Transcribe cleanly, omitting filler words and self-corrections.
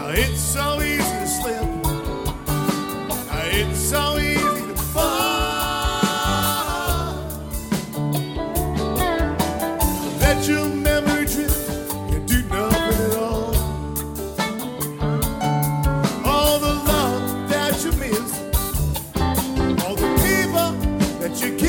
It's so easy to slip. It's so easy to fall. That you